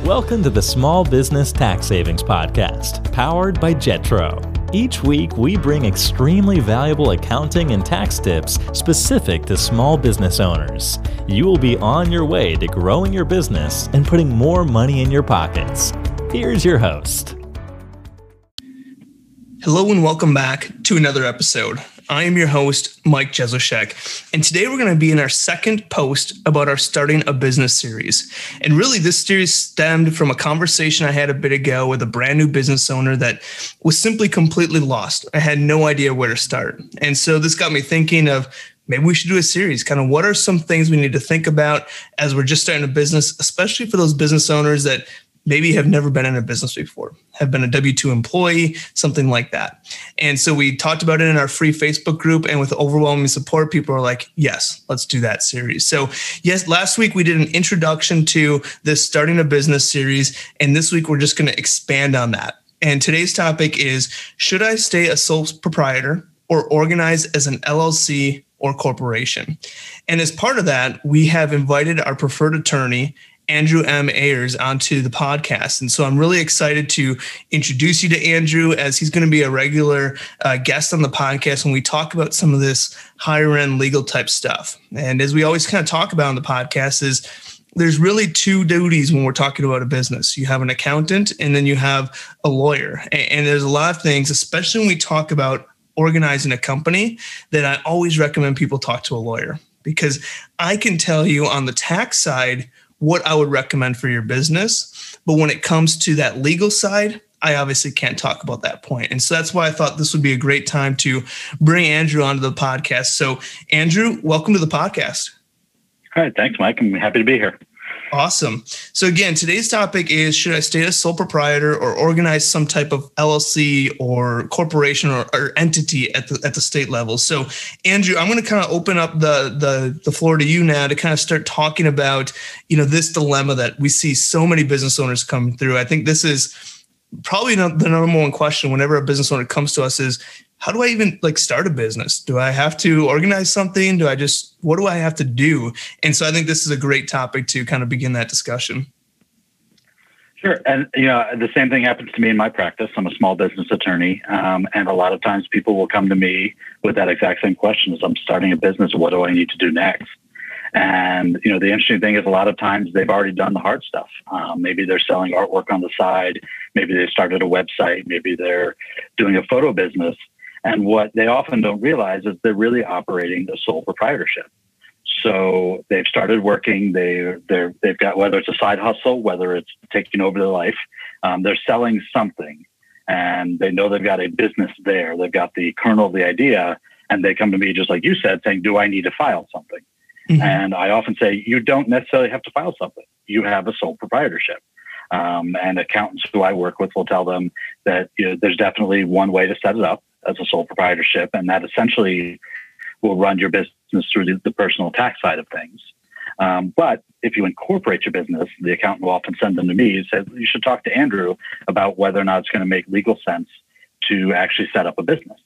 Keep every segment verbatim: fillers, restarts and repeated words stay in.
Welcome to the Small Business Tax Savings Podcast, powered by Jetro. Each week, we bring extremely valuable accounting and tax tips specific to small business owners. You will be on your way to growing your business and putting more money in your pockets. Here's your host. Hello and welcome back to another episode. I am your host, Mike Jezoshek, and today we're going to be in our second post about our Starting a Business series. And really, this series stemmed from a conversation I had a bit ago with a brand new business owner that was simply completely lost. I had no idea where to start. And so this got me thinking of maybe we should do a series. Kind of what are some things we need to think about as we're just starting a business, especially for those business owners that maybe have never been in a business before, have been a W two employee, something like that. And so we talked about it in our free Facebook group, and with overwhelming support, people are like, yes, let's do that series. So yes, last week we did an introduction to this Starting a Business series, and this week we're just going to expand on that. And today's topic is, should I stay a sole proprietor or organize as an L L C or corporation? And as part of that, we have invited our preferred attorney, Andrew M. Ayers, onto the podcast. And so I'm really excited to introduce you to Andrew, as he's going to be a regular uh, guest on the podcast when we talk about some of this higher end legal type stuff. And as we always kind of talk about on the podcast is there's really two duties when we're talking about a business. You have an accountant and then you have a lawyer. And, and there's a lot of things, especially when we talk about organizing a company, that I always recommend people talk to a lawyer, because I can tell you on the tax side what I would recommend for your business. But when it comes to that legal side, I obviously can't talk about that point. And so that's why I thought this would be a great time to bring Andrew onto the podcast. So Andrew, welcome to the podcast. All right. Thanks, Mike. I'm happy to be here. Awesome. So again, today's topic is, should I stay as sole proprietor or organize some type of L L C or corporation or, or entity at the at the state level? So Andrew, I'm going to kind of open up the, the the floor to you now to kind of start talking about, you know, this dilemma that we see so many business owners come through. I think this is probably not the number one question whenever a business owner comes to us is, how do I even like start a business? Do I have to organize something? Do I just, what do I have to do? And so I think this is a great topic to kind of begin that discussion. Sure. And, you know, the same thing happens to me in my practice. I'm a small business attorney. Um, and a lot of times people will come to me with that exact same question: as I'm starting a business, what do I need to do next? And, you know, the interesting thing is a lot of times they've already done the hard stuff. Um, maybe they're selling artwork on the side. Maybe they started a website. Maybe they're doing a photo business. And what they often don't realize is they're really operating a sole proprietorship. So they've started working, they, they're, they've got, whether it's a side hustle, whether it's taking over their life, um, they're selling something, and they know they've got a business there. They've got the kernel of the idea, and they come to me, just like you said, saying, do I need to file something? Mm-hmm. And I often say, you don't necessarily have to file something. You have a sole proprietorship. Um, and accountants who I work with will tell them that, you know, there's definitely one way to set it up as a sole proprietorship, and that essentially will run your business through the, the personal tax side of things. Um, but if you incorporate your business, the accountant will often send them to me and say, you should talk to Andrew about whether or not it's going to make legal sense to actually set up a business.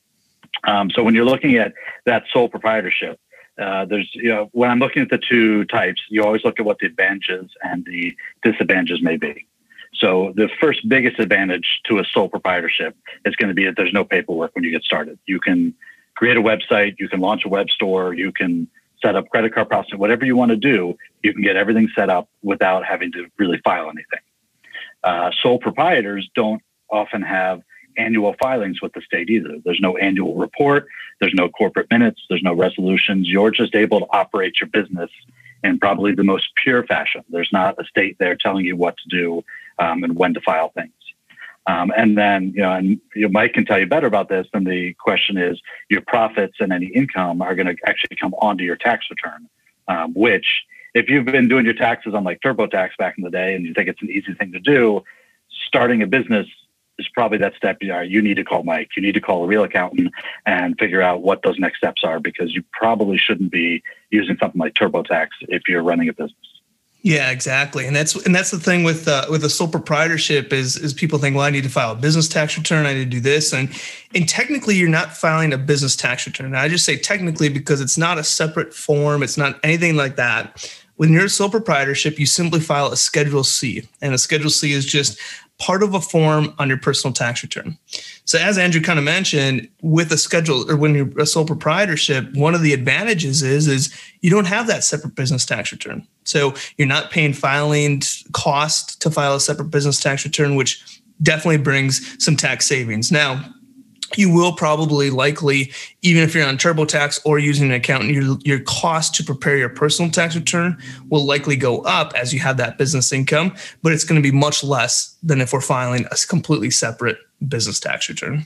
Um, so when you're looking at that sole proprietorship, uh, there's, you know, when I'm looking at the two types, you always look at what the advantages and the disadvantages may be. So the first biggest advantage to a sole proprietorship is going to be that there's no paperwork when you get started. You can create a website, you can launch a web store, you can set up credit card processing, whatever you want to do, you can get everything set up without having to really file anything. Uh, sole proprietors don't often have annual filings with the state either. There's no annual report, there's no corporate minutes, there's no resolutions. You're just able to operate your business in probably the most pure fashion. There's not a state there telling you what to do um, and when to file things. Um, and then, you know, and you know, Mike can tell you better about this. And the question is, your profits and any income are going to actually come onto your tax return, um, which if you've been doing your taxes on like TurboTax back in the day and you think it's an easy thing to do, starting a business is probably that step. You know, you need to call Mike, you need to call a real accountant and figure out what those next steps are, because you probably shouldn't be using something like TurboTax if you're running a business. Yeah, exactly. And that's and that's the thing with uh, with a sole proprietorship is is people think, well, I need to file a business tax return, I need to do this. And and technically you're not filing a business tax return. And I just say technically because it's not a separate form, it's not anything like that. When you're a sole proprietorship, you simply file a Schedule C, and a Schedule C is just part of a form on your personal tax return. So as Andrew kind of mentioned, with a schedule, or when you're a sole proprietorship, one of the advantages is, is you don't have that separate business tax return. So you're not paying filing cost to file a separate business tax return, which definitely brings some tax savings. Now, you will probably likely, even if you're on TurboTax or using an accountant, your, your cost to prepare your personal tax return will likely go up as you have that business income, but it's going to be much less than if we're filing a completely separate business tax return.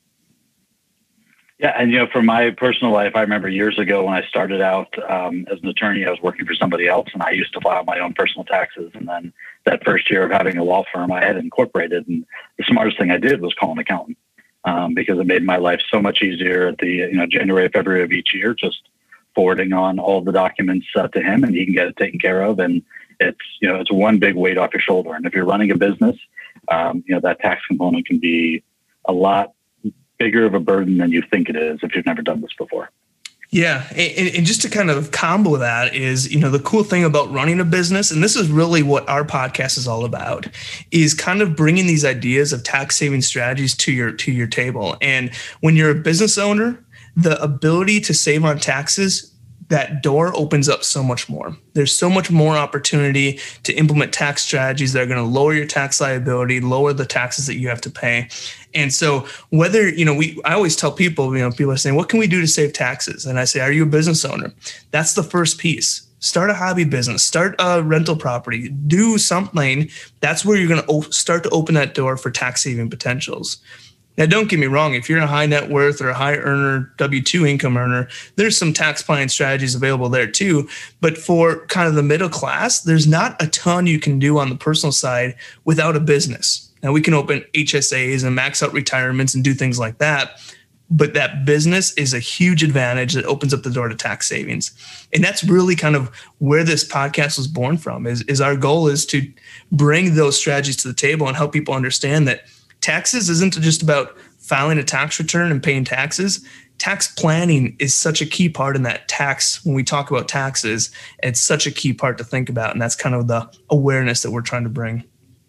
Yeah. And, you know, for my personal life, I remember years ago when I started out um, as an attorney, I was working for somebody else and I used to file my own personal taxes. And then that first year of having a law firm, I had incorporated. And the smartest thing I did was call an accountant. Um, because it made my life so much easier at the you know January, February of each year, just forwarding on all the documents uh, to him, and he can get it taken care of. And it's you know it's one big weight off your shoulder. And if you're running a business, um, you know that tax component can be a lot bigger of a burden than you think it is if you've never done this before. Yeah. And, and just to kind of combo that is, you know, the cool thing about running a business, and this is really what our podcast is all about, is kind of bringing these ideas of tax saving strategies to your, to your table. And when you're a business owner, the ability to save on taxes, that door opens up so much more. There's so much more opportunity to implement tax strategies that are going to lower your tax liability, lower the taxes that you have to pay. And so whether, you know, we, I always tell people, you know, people are saying, what can we do to save taxes? And I say, are you a business owner? That's the first piece. Start a hobby business, start a rental property, do something. That's where you're going to start to open that door for tax saving potentials. Now, don't get me wrong. If you're a high net worth or a high earner, W two income earner, there's some tax planning strategies available there too. But for kind of the middle class, there's not a ton you can do on the personal side without a business. Now, we can open H S As and max out retirements and do things like that. But that business is a huge advantage that opens up the door to tax savings. And that's really kind of where this podcast was born from, is, is our goal is to bring those strategies to the table and help people understand that taxes isn't just about filing a tax return and paying taxes. Tax planning is such a key part in that tax. When we talk about taxes, it's such a key part to think about. And that's kind of the awareness that we're trying to bring.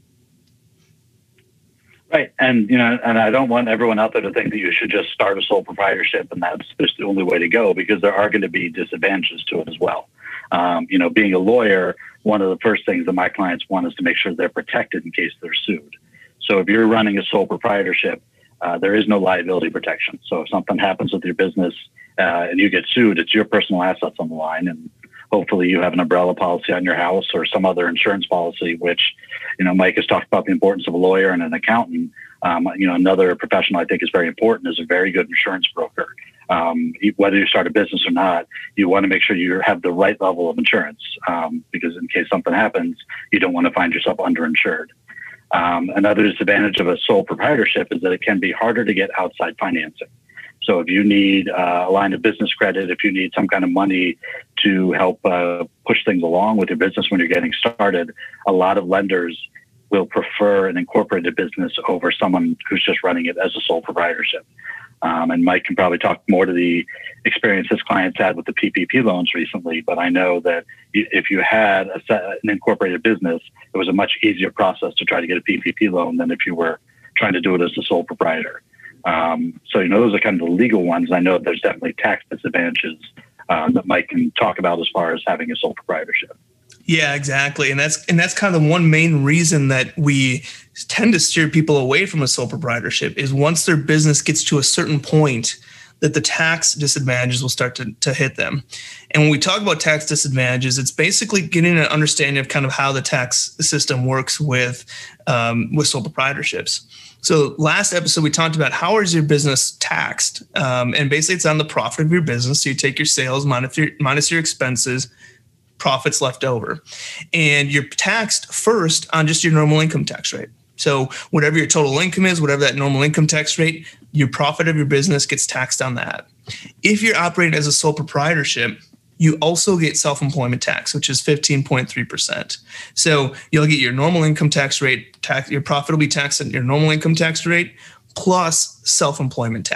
Right. And, you know, and I don't want everyone out there to think that you should just start a sole proprietorship and that's just the only way to go, because there are going to be disadvantages to it as well. Um, you know, being a lawyer, one of the first things that my clients want is to make sure they're protected in case they're sued. So if you're running a sole proprietorship, uh, there is no liability protection. So if something happens with your business uh, and you get sued, it's your personal assets on the line. And hopefully you have an umbrella policy on your house or some other insurance policy, which, you know, Mike has talked about the importance of a lawyer and an accountant. Um, you know, another professional I think is very important is a very good insurance broker. Um, whether you start a business or not, you want to make sure you have the right level of insurance um, because in case something happens, you don't want to find yourself underinsured. Um, another disadvantage of a sole proprietorship is that it can be harder to get outside financing. So if you need uh, a line of business credit, if you need some kind of money to help uh, push things along with your business when you're getting started, a lot of lenders will prefer an incorporated business over someone who's just running it as a sole proprietorship. Um, and Mike can probably talk more to the experience his clients had with the P P P loans recently. But I know that if you had a set, an incorporated business, it was a much easier process to try to get a P P P loan than if you were trying to do it as a sole proprietor. Um, so, you know, those are kind of the legal ones. I know there's definitely tax disadvantages um, that Mike can talk about as far as having a sole proprietorship. Yeah, exactly. And that's and that's kind of the one main reason that we tend to steer people away from a sole proprietorship is once their business gets to a certain point that the tax disadvantages will start to, to hit them. And when we talk about tax disadvantages, it's basically getting an understanding of kind of how the tax system works with um, with sole proprietorships. So last episode, we talked about how is your business taxed? Um, and basically it's on the profit of your business. So you take your sales minus your, minus your expenses, profits left over. And you're taxed first on just your normal income tax rate. So whatever your total income is, whatever that normal income tax rate, your profit of your business gets taxed on that. If you're operating as a sole proprietorship, you also get self-employment tax, which is fifteen point three percent. So you'll get your normal income tax rate, tax, your profit will be taxed at your normal income tax rate plus self-employment tax.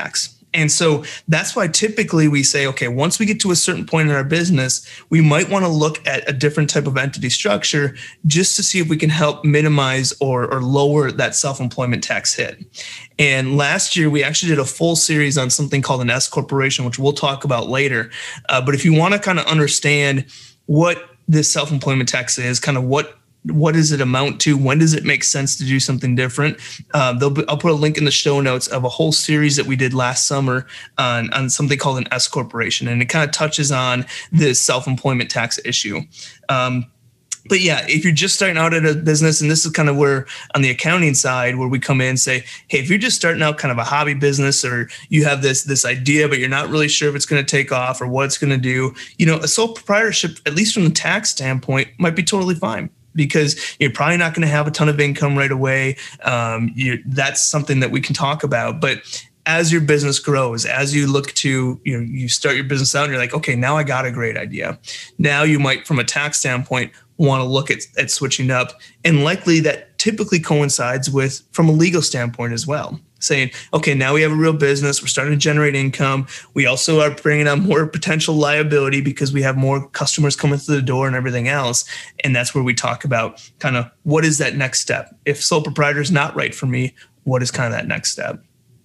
And so that's why typically we say, okay, once we get to a certain point in our business, we might want to look at a different type of entity structure just to see if we can help minimize or, or lower that self-employment tax hit. And last year, we actually did a full series on something called an S corporation, which we'll talk about later. Uh, but if you want to kind of understand what this self-employment tax is, kind of what What does it amount to? When does it make sense to do something different? Uh, be, I'll put a link in the show notes of a whole series that we did last summer on, on something called an S corporation. And it kind of touches on this self-employment tax issue. Um, but yeah, if you're just starting out at a business, and this is kind of where on the accounting side, where we come in and say, hey, if you're just starting out kind of a hobby business, or you have this, this idea, but you're not really sure if it's going to take off or what it's going to do, you know, a sole proprietorship, at least from the tax standpoint, might be totally fine, because you're probably not going to have a ton of income right away. Um, you, that's something that we can talk about. But as your business grows, as you look to, you know, you start your business out and you're like, okay, now I got a great idea. Now you might, from a tax standpoint, want to look at, at switching up. And likely that typically coincides with, from a legal standpoint as well, saying, okay, now we have a real business. We're starting to generate income. We also are bringing on more potential liability because we have more customers coming through the door and everything else. And that's where we talk about kind of what is that next step? If sole proprietor is not right for me, what is kind of that next step?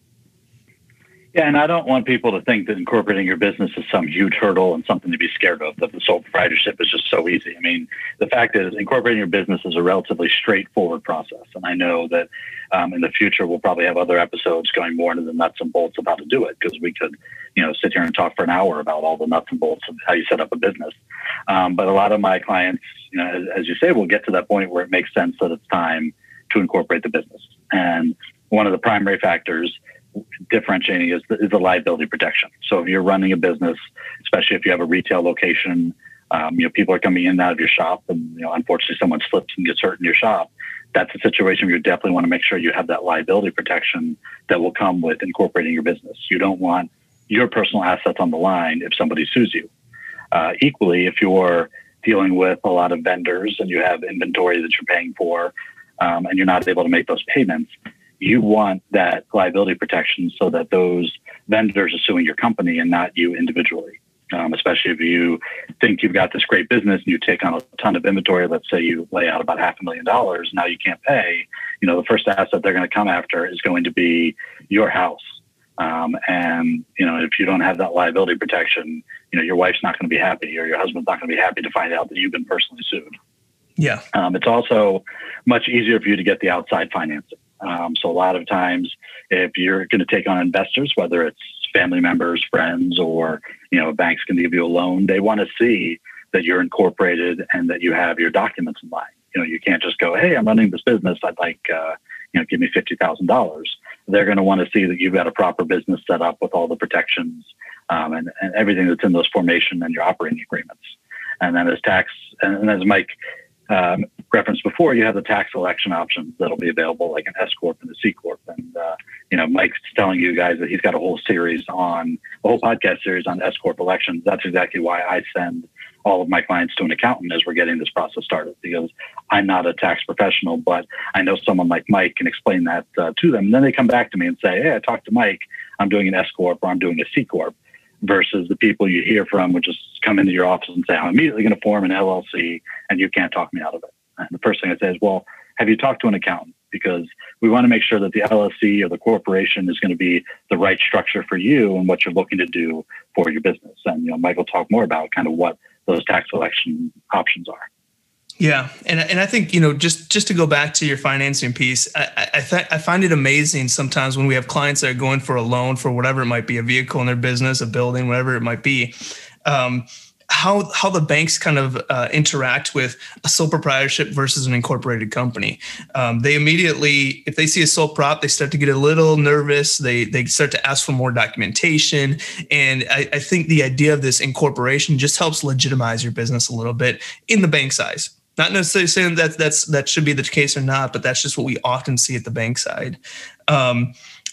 Yeah, and I don't want people to think that incorporating your business is some huge hurdle and something to be scared of, that the sole proprietorship is just so easy. I mean, the fact is incorporating your business is a relatively straightforward process. And I know that um, in the future, we'll probably have other episodes going more into the nuts and bolts of how to do it, because we could, you know, sit here and talk for an hour about all the nuts and bolts of how you set up a business. Um, but a lot of my clients, you know, as, as you say, will get to that point where it makes sense that it's time to incorporate the business. And one of the primary factors differentiating is the, is the liability protection. So if you're running a business, especially if you have a retail location, um, you know, people are coming in and out of your shop, and you know, unfortunately, someone slips and gets hurt in your shop. That's a situation where you definitely want to make sure you have that liability protection that will come with incorporating your business. You don't want your personal assets on the line if somebody sues you. Uh, equally, if you're dealing with a lot of vendors and you have inventory that you're paying for, um, and you're not able to make those payments, you want that liability protection so that those vendors are suing your company and not you individually. Um, especially if you think you've got this great business and you take on a ton of inventory. Let's say you lay out about half a million dollars. Now you can't pay. You know, the first asset they're going to come after is going to be your house. Um, and, you know, if you don't have that liability protection, you know, your wife's not going to be happy, or your husband's not going to be happy to find out that you've been personally sued. Yeah. Um, it's also much easier for you to get the outside financing. Um, so a lot of times, if you're going to take on investors, whether it's family members, friends, or, you know, banks can give you a loan, they want to see that you're incorporated and that you have your documents in line. You know, you can't just go, hey, I'm running this business. I'd like, uh, you know, give me fifty thousand dollars. They're going to want to see that you've got a proper business set up with all the protections um, and, and everything that's in those formation and your operating agreements. And then as tax, and as Mike Um, referenced before, you have the tax election options that'll be available, like an S corp and a C corp. And uh, you know, Mike's telling you guys that he's got a whole series on a whole podcast series on S corp elections. That's exactly why I send all of my clients to an accountant as we're getting this process started, because I'm not a tax professional, but I know someone like Mike can explain that uh, to them. And then they come back to me and say, hey, I talked to Mike. I'm doing an S corp or I'm doing a C corp. Versus the people you hear from would just come into your office and say, I'm immediately going to form an L L C and you can't talk me out of it. And the first thing I say is, well, have you talked to an accountant? Because we want to make sure that the L L C or the corporation is going to be the right structure for you and what you're looking to do for your business. And, you know, Mike will talk more about kind of what those tax election options are. Yeah. And, and I think, you know, just, just to go back to your financing piece, I, I, th- I find it amazing sometimes when we have clients that are going for a loan for whatever it might be, a vehicle in their business, a building, whatever it might be, um, how, how the banks kind of uh, interact with a sole proprietorship versus an incorporated company. Um, they immediately, if they see a sole prop, they start to get a little nervous. They, they start to ask for more documentation. And I, I think the idea of this incorporation just helps legitimize your business a little bit in the bank's eyes. Not necessarily saying that that's that should be the case or not, but that's just what we often see at the bank side. Um,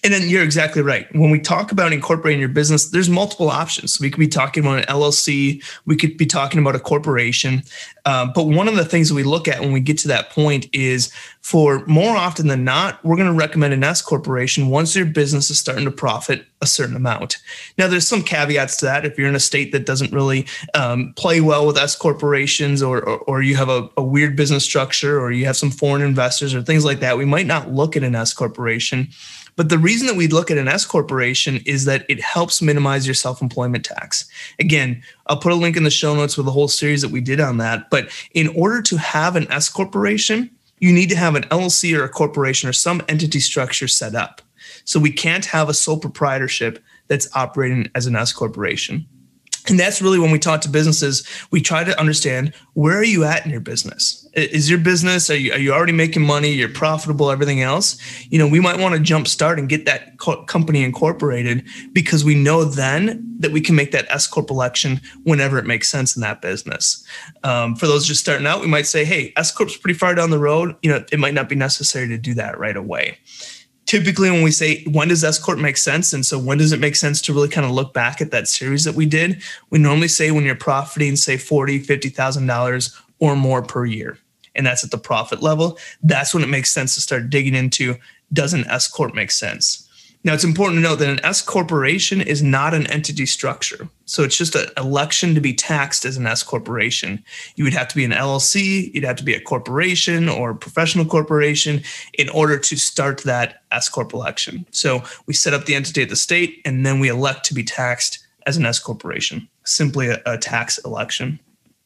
And then you're exactly right. When we talk about incorporating your business, there's multiple options. So we could be talking about an L L C. We could be talking about a corporation. Uh, but one of the things that we look at when we get to that point is, for more often than not, we're going to recommend an S corporation once your business is starting to profit a certain amount. Now, there's some caveats to that. If you're in a state that doesn't really um, play well with S corporations, or, or, or you have a, a weird business structure, or you have some foreign investors or things like that, we might not look at an S corporation. But the reason that we look at an S corporation is that it helps minimize your self-employment tax. Again, I'll put a link in the show notes with a whole series that we did on that. But in order to have an S corporation, you need to have an L L C or a corporation or some entity structure set up. So we can't have a sole proprietorship that's operating as an S corporation. And that's really when we talk to businesses, we try to understand, where are you at in your business? Is your business, are you, are you already making money? You're profitable, everything else? You know, we might want to jump start and get that co- company incorporated, because we know then that we can make that S corp election whenever it makes sense in that business. Um, for those just starting out, we might say, hey, S corp's pretty far down the road. You know, it might not be necessary to do that right away. Typically, when we say, when does S corp make sense? And so when does it make sense to really kind of look back at that series that we did? We normally say when you're profiting, say forty thousand dollars, fifty thousand dollars or more per year. And that's at the profit level. That's when it makes sense to start digging into, does an S corp make sense? Now, it's important to note that an S corporation is not an entity structure. So it's just an election to be taxed as an S corporation. You would have to be an L L C, you'd have to be a corporation or a professional corporation in order to start that S corp election. So we set up the entity at the state, and then we elect to be taxed as an S corporation. Simply a, a tax election.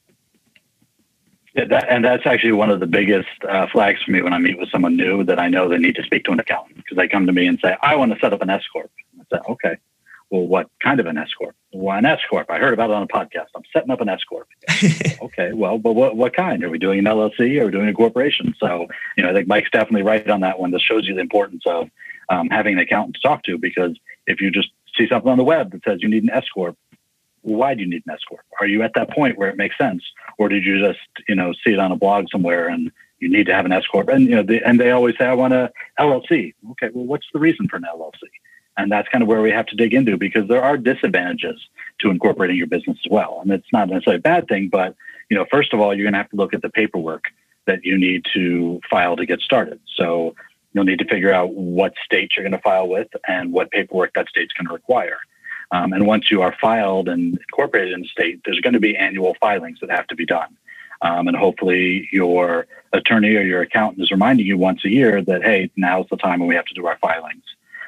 Yeah, that, and that's actually one of the biggest uh, flags for me when I meet with someone new, that I know they need to speak to an accountant, because they come to me and say, I want to set up an S corp. I say, okay, well, what kind of an S corp? Well, an S corp. I heard about it on a podcast. I'm setting up an S corp. Okay, well, but what, what kind? Are we doing an L L C or are we doing a corporation? So, you know, I think Mike's definitely right on that one. This shows you the importance of um, having an accountant to talk to, because if you just see something on the web that says you need an S corp, why do you need an S corp? Are you at that point where it makes sense? Or did you just, you know, see it on a blog somewhere and you need to have an S corp? And, you know, they, and they always say, I want a L L C. Okay, well, what's the reason for an L L C? And that's kind of where we have to dig into, because there are disadvantages to incorporating your business as well. And it's not necessarily a bad thing, but, you know, first of all, you're going to have to look at the paperwork that you need to file to get started. So you'll need to figure out what state you're going to file with and what paperwork that state's going to require. Um, and once you are filed and incorporated in the state, there's going to be annual filings that have to be done. Um, and hopefully your attorney or your accountant is reminding you once a year that, hey, now's the time when we have to do our filings.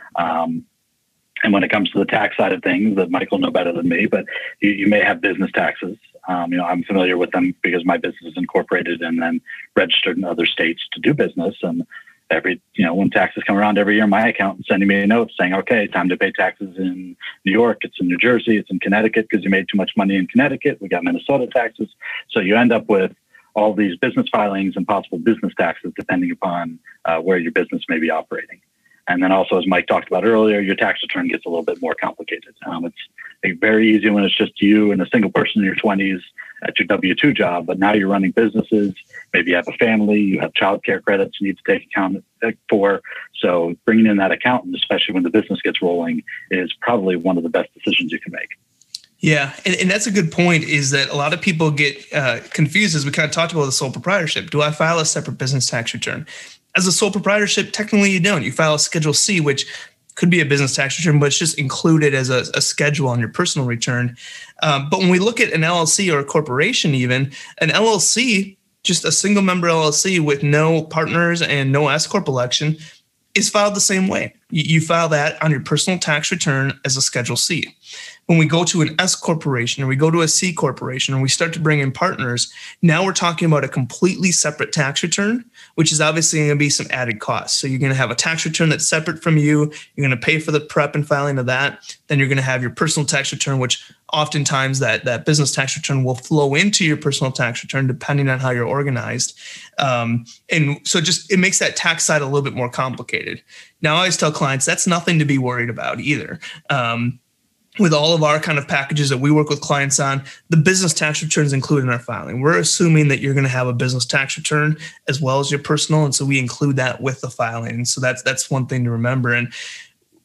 Um, and when it comes to the tax side of things, that Michael know better than me, but you, you may have business taxes. Um, you know, I'm familiar with them because my business is incorporated and then registered in other states to do business. And every, you know, when taxes come around every year, my accountant's sending me a note saying, okay, time to pay taxes in New York. It's in New Jersey. It's in Connecticut because you made too much money in Connecticut. We got Minnesota taxes. So you end up with all these business filings and possible business taxes depending upon uh, where your business may be operating. And then also, as Mike talked about earlier, your tax return gets a little bit more complicated. Um, it's like, very easy when it's just you and a single person in your twenties at your W two job, but now you're running businesses. Maybe you have a family, you have childcare credits you need to take account for. So bringing in that accountant, especially when the business gets rolling, is probably one of the best decisions you can make. Yeah, and, and that's a good point, is that a lot of people get uh, confused, as we kind of talked about the sole proprietorship. Do I file a separate business tax return? As a sole proprietorship, technically you don't. You file a Schedule C, which could be a business tax return, but it's just included as a, a schedule on your personal return. Um, but when we look at an L L C or a corporation, even an L L C, just a single member L L C with no partners and no S corp election, is filed the same way. You, you file that on your personal tax return as a Schedule C. When we go to an S corporation or we go to a C corporation and we start to bring in partners, now we're talking about a completely separate tax return, which is obviously going to be some added costs. So you're going to have a tax return that's separate from you. You're going to pay for the prep and filing of that. Then you're going to have your personal tax return, which oftentimes that, that business tax return will flow into your personal tax return depending on how you're organized. Um, and so just it makes that tax side a little bit more complicated. Now, I always tell clients that's nothing to be worried about either. Um, With all of our kind of packages that we work with clients on, the business tax return is included in our filing. We're assuming that you're going to have a business tax return as well as your personal. And so we include that with the filing. And so that's that's one thing to remember. And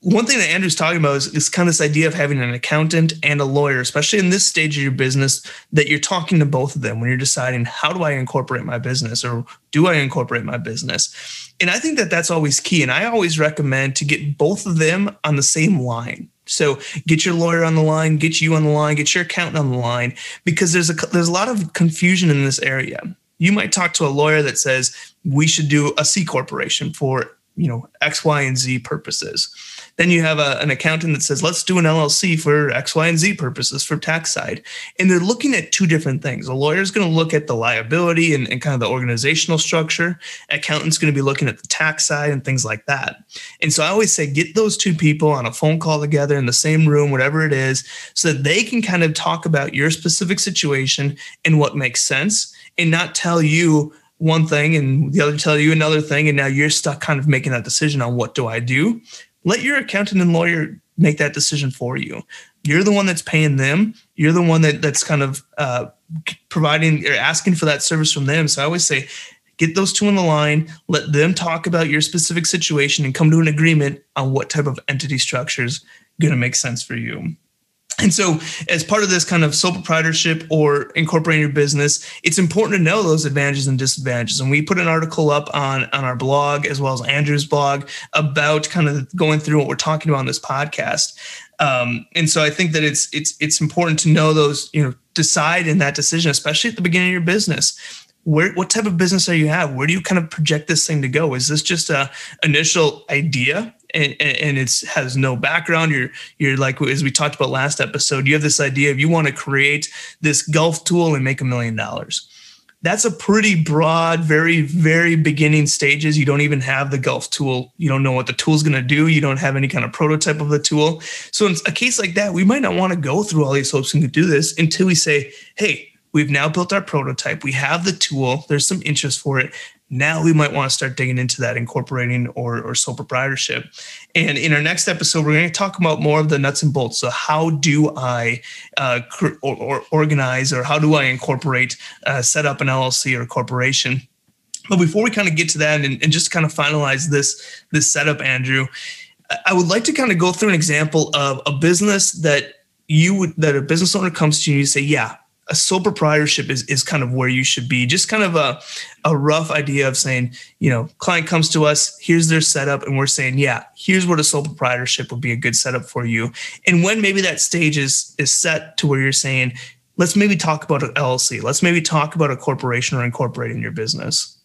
one thing that Andrew's talking about is, is kind of this idea of having an accountant and a lawyer, especially in this stage of your business, that you're talking to both of them when you're deciding, how do I incorporate my business, or do I incorporate my business? And I think that that's always key. And I always recommend to get both of them on the same line. So get your lawyer on the line, get you on the line, get your accountant on the line, because there's a there's a lot of confusion in this area. You might talk to a lawyer that says we should do a C corporation for, you know, X, Y, and Z purposes. Then you have a, an accountant that says, let's do an L L C for X, Y, and Z purposes for tax side. And they're looking at two different things. A lawyer is going to look at the liability and, and kind of the organizational structure. Accountant's going to be looking at the tax side and things like that. And so I always say, get those two people on a phone call together in the same room, whatever it is, so that they can kind of talk about your specific situation and what makes sense, and not tell you one thing and the other tell you another thing. And now you're stuck kind of making that decision on what do I do? Let your accountant and lawyer make that decision for you. You're the one that's paying them. You're the one that that's kind of uh, providing or asking for that service from them. So I always say, get those two on the line, let them talk about your specific situation and come to an agreement on what type of entity structure is going to make sense for you. And so as part of this kind of sole proprietorship or incorporating your business, it's important to know those advantages and disadvantages. And we put an article up on, on our blog, as well as Andrew's blog, about kind of going through what we're talking about on this podcast. Um, and so I think that it's it's it's important to know those, you know, decide in that decision, especially at the beginning of your business. Where, what type of business are you have? Where do you kind of project this thing to go? Is this just a initial idea and, and it's has no background? You're, you're like, as we talked about last episode, you have this idea of you want to create this golf tool and make a million dollars. That's a pretty broad, very, very beginning stages. You don't even have the golf tool. You don't know what the tool's going to do. You don't have any kind of prototype of the tool. So in a case like that, we might not want to go through all these hopes and do this until we say, hey, we've now built our prototype. We have the tool. There's some interest for it. Now we might want to start digging into that incorporating or, or sole proprietorship. And in our next episode, we're going to talk about more of the nuts and bolts. So how do I uh, or, or organize, or how do I incorporate, uh, set up an L L C or a corporation? But before we kind of get to that and, and just kind of finalize this, this setup, Andrew, I would like to kind of go through an example of a business that you would, that a business owner comes to you and you say, yeah, a sole proprietorship is, is kind of where you should be. Just kind of a, a rough idea of saying, you know, client comes to us, here's their setup, and we're saying, yeah, here's what a sole proprietorship would be a good setup for you. And when maybe that stage is, is set to where you're saying, let's maybe talk about an L L C. Let's maybe talk about a corporation or incorporating your business.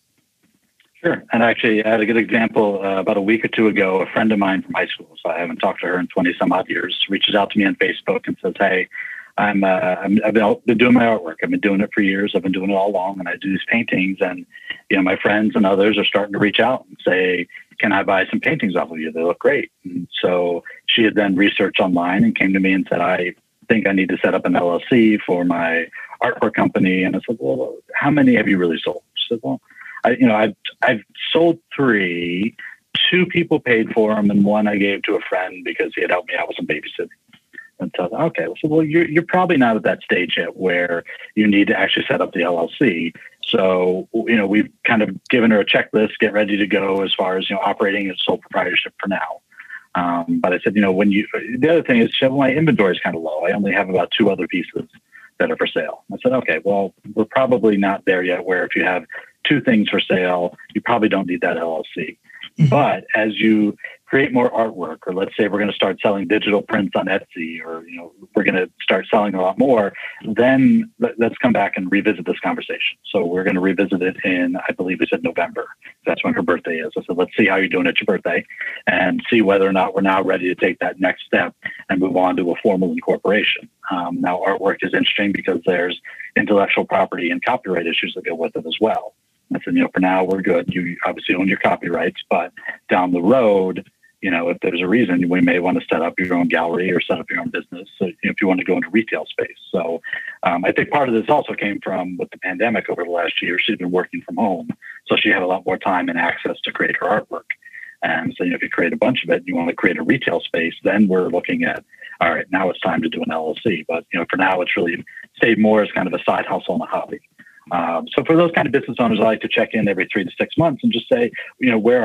Sure. And actually, I had a good example uh, about a week or two ago. A friend of mine from high school, so I haven't talked to her in twenty some odd years, reaches out to me on Facebook and says, hey, I'm, uh, I'm, I've been doing my artwork. I've been doing it for years. I've been doing it all along, and I do these paintings. And, you know, my friends and others are starting to reach out and say, can I buy some paintings off of you? They look great. And so she had then researched online and came to me and said, I think I need to set up an L L C for my artwork company. And I said, well, how many have you really sold? She said, well, I, you know, I've, I've sold three. Two people paid for them, and one I gave to a friend because he had helped me out with some babysitting. And so, okay, so well, you're you're probably not at that stage yet where you need to actually set up the L L C. So, you know, we've kind of given her a checklist, get ready to go as far as, you know, operating as sole proprietorship for now. Um, but I said, you know, when you, the other thing is, well, my inventory is kind of low. I only have about two other pieces that are for sale. I said, okay, well, we're probably not there yet where if you have two things for sale, you probably don't need that L L C. Mm-hmm. But as you create more artwork, or let's say we're going to start selling digital prints on Etsy, or, you know, we're going to start selling a lot more, then let's come back and revisit this conversation. So we're going to revisit it in, I believe we said November. That's when her birthday is. I said, let's see how you're doing at your birthday and see whether or not we're now ready to take that next step and move on to a formal incorporation. Um, now, artwork is interesting because there's intellectual property and copyright issues that go with it as well. I said, you know, for now we're good. You obviously own your copyrights, but down the road, you know, if there's a reason, we may want to set up your own gallery or set up your own business, so, you know, if you want to go into retail space. So um, I think part of this also came from with the pandemic over the last year. She's been working from home, so she had a lot more time and access to create her artwork. And so, you know, if you create a bunch of it and you want to create a retail space, then we're looking at, all right, now it's time to do an L L C. But, you know, for now, it's really stayed more as kind of a side hustle and a hobby. Um, so for those kind of business owners, I like to check in every three to six months and just say, you know, where are you?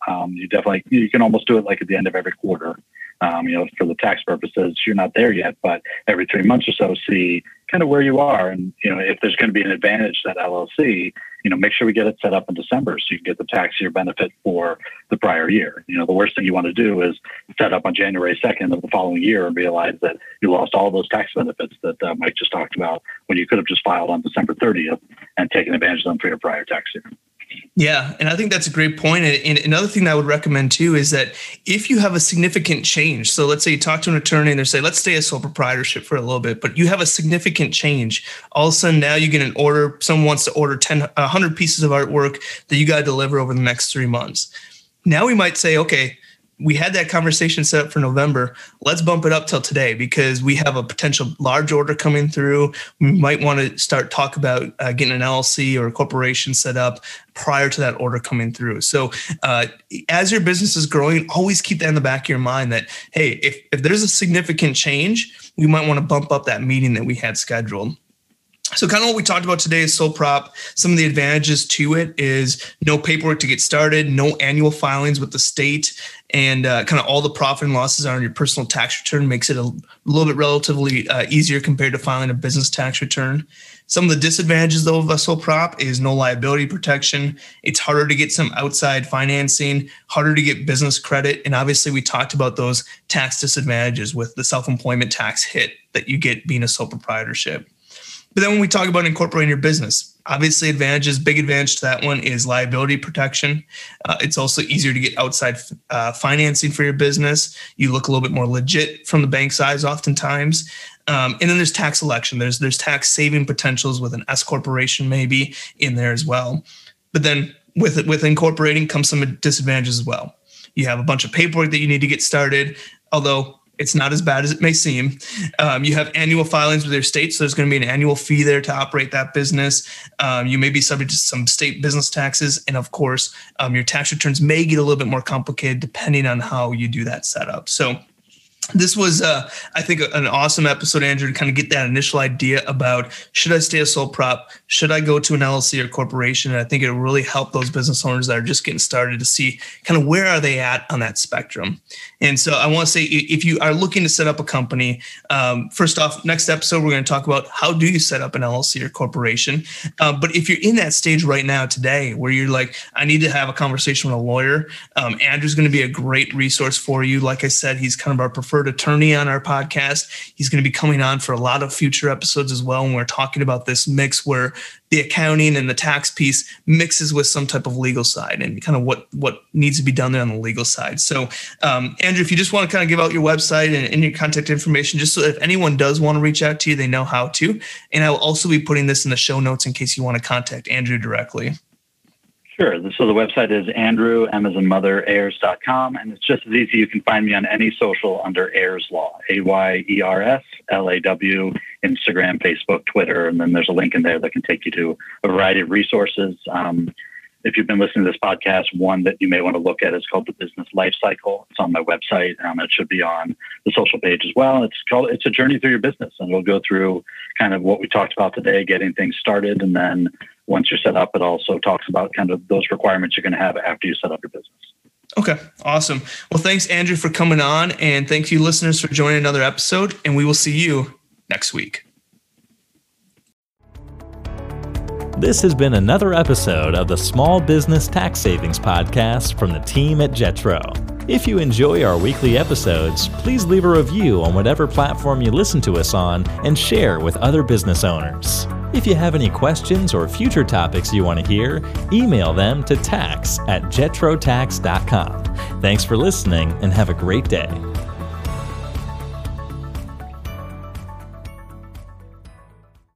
Um, you definitely, you can almost do it like at the end of every quarter. Um, you know, for the tax purposes, you're not there yet, but every three months or so, see kind of where you are. And, you know, if there's going to be an advantage to that L L C, you know, make sure we get it set up in December so you can get the tax year benefit for the prior year. You know, the worst thing you want to do is set up on January second of the following year and realize that you lost all those tax benefits that uh, Mike just talked about when you could have just filed on December thirtieth and taken advantage of them for your prior tax year. Yeah, and I think that's a great point. And another thing that I would recommend too is that if you have a significant change, so let's say you talk to an attorney and they say, let's stay as sole proprietorship for a little bit, but you have a significant change. All of a sudden now you get an order, someone wants to order ten, one hundred pieces of artwork that you got to deliver over the next three months. Now we might say, okay, we had that conversation set up for November. Let's bump it up till today because we have a potential large order coming through. We might want to start talk about uh, getting an L L C or a corporation set up prior to that order coming through. So uh, as your business is growing, always keep that in the back of your mind that, hey, if, if there's a significant change, we might want to bump up that meeting that we had scheduled. So kind of what we talked about today is sole prop. Some of the advantages to it is no paperwork to get started, no annual filings with the state, and uh, kind of all the profit and losses are on your personal tax return makes it a little bit relatively uh, easier compared to filing a business tax return. Some of the disadvantages, though, of a sole prop is no liability protection. It's harder to get some outside financing, harder to get business credit. And obviously, we talked about those tax disadvantages with the self-employment tax hit that you get being a sole proprietorship. But then when we talk about incorporating your business, obviously advantages, big advantage to that one is liability protection. Uh, it's also easier to get outside uh, financing for your business. You look a little bit more legit from the bank side oftentimes. Um, and then there's tax election. There's there's tax saving potentials with an S corporation maybe in there as well. But then with with incorporating comes some disadvantages as well. You have a bunch of paperwork that you need to get started, although it's not as bad as it may seem. Um, you have annual filings with your state, so there's going to be an annual fee there to operate that business. Um, you may be subject to some state business taxes. And of course, um, your tax returns may get a little bit more complicated depending on how you do that setup. So this was, uh, I think, an awesome episode, Andrew, to kind of get that initial idea about should I stay a sole prop? Should I go to an L L C or corporation? And I think it'll really help those business owners that are just getting started to see kind of where are they at on that spectrum. And so I want to say, if you are looking to set up a company, um, first off, next episode, we're going to talk about how do you set up an L L C or corporation. Um, but if you're in that stage right now today where you're like, I need to have a conversation with a lawyer, um, Andrew's going to be a great resource for you. Like I said, he's kind of our preferred attorney on our podcast. He's going to be coming on for a lot of future episodes as well. And we're talking about this mix where the accounting and the tax piece mixes with some type of legal side and kind of what, what needs to be done there on the legal side. So, um, Andrew, if you just want to kind of give out your website and, and your contact information, just so if anyone does want to reach out to you, they know how to. And I will also be putting this in the show notes in case you want to contact Andrew directly. Sure. So the website is Andrew, M as in mother, Ayers dot com. And it's just as easy. You can find me on any social under Ayers Law, A Y E R S L A W, Instagram, Facebook, Twitter. And then there's a link in there that can take you to a variety of resources. Um, if you've been listening to this podcast, one that you may want to look at is called The Business Life Cycle. It's on my website. Um, it should be on the social page as well. It's called, it's a journey through your business. And we'll go through kind of what we talked about today, getting things started. And then once you're set up, it also talks about kind of those requirements you're going to have after you set up your business. Okay, awesome. Well, thanks, Andrew, for coming on. And thank you, listeners, for joining another episode. And we will see you next week. This has been another episode of the Small Business Tax Savings Podcast from the team at Jetro. If you enjoy our weekly episodes, please leave a review on whatever platform you listen to us on and share with other business owners. If you have any questions or future topics you want to hear, email them to tax at jetro tax dot com. Thanks for listening and have a great day.